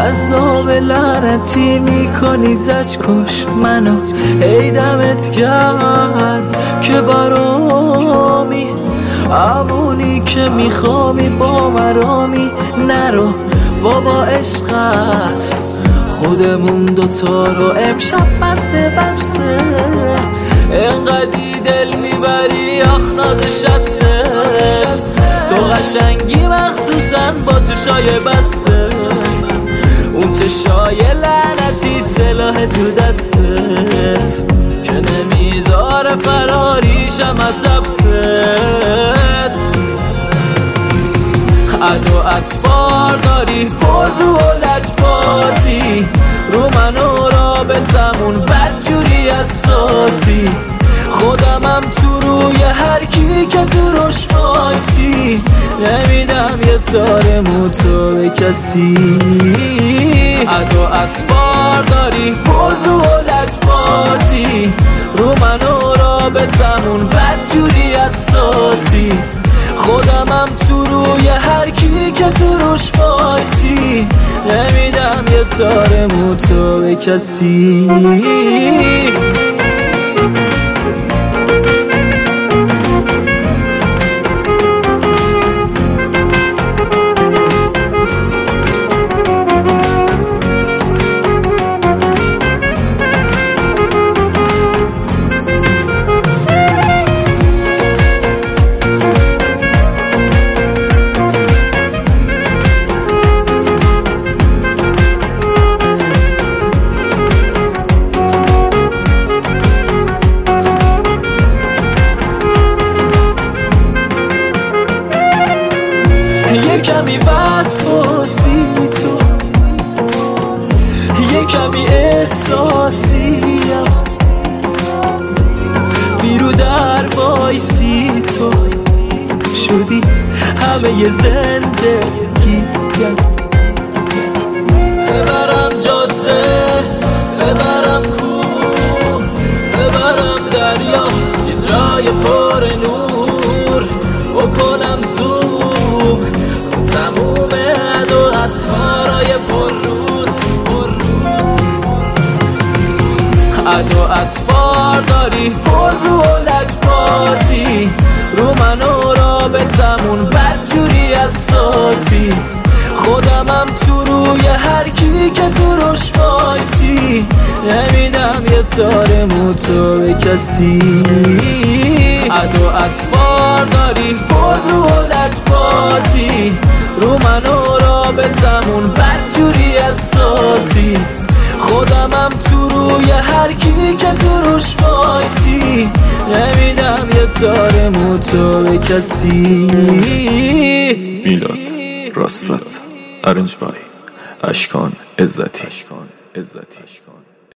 عذاب لعنتی میکنی زج کش منو ای دمت گرد که برامی همونی که میخوامی با مرامی نرو بابا عشق است خودمون دوتا رو امشب بسه انقدی دل میبری آخ نازشسته تو قشنگی مخصوصا با چشای بسته اون چشای لعنتی سلاح تو دستت که نمیذاره فراریشم از حبست عد و اطفار داری پر رو و لجبازی رو من و رابطمون بدجوری اساسی خودمم تو روی هر کی که تو روش وایسی نمیدم یه تار موتو به کسی عد و اطفار داری پر رو و لجبازی رو من و رابطمون بدجوری اساسی خودمم تو روی هر کی که تو روش وایسی نمیدم یه تار موتو به کسی یه کمی وسواسی تو یه کمی احساسیم بیرو در وایسی تو شدی همه ی زندگیم ببرم جاده ببرم کوه ببرم دریا یه جای پر نور بکنم زوم تموم عد و اطفارای پرروت عد و اطفار داری پر رو و لجبازی رو من و رابطمون بدجوری اساسی خودمم تو روی هر کی که تو روش وایسی نمیدم یه تار موتو به کسی عد و اطفار داری پر رو و لجبازی رو من و رابطمون بدجوری اساسی خودمم تو روی هر کی که تو روش وایسی نمیدم یه تار موتو به کسی میلاد راستلب ارنج بای اشکان عزتی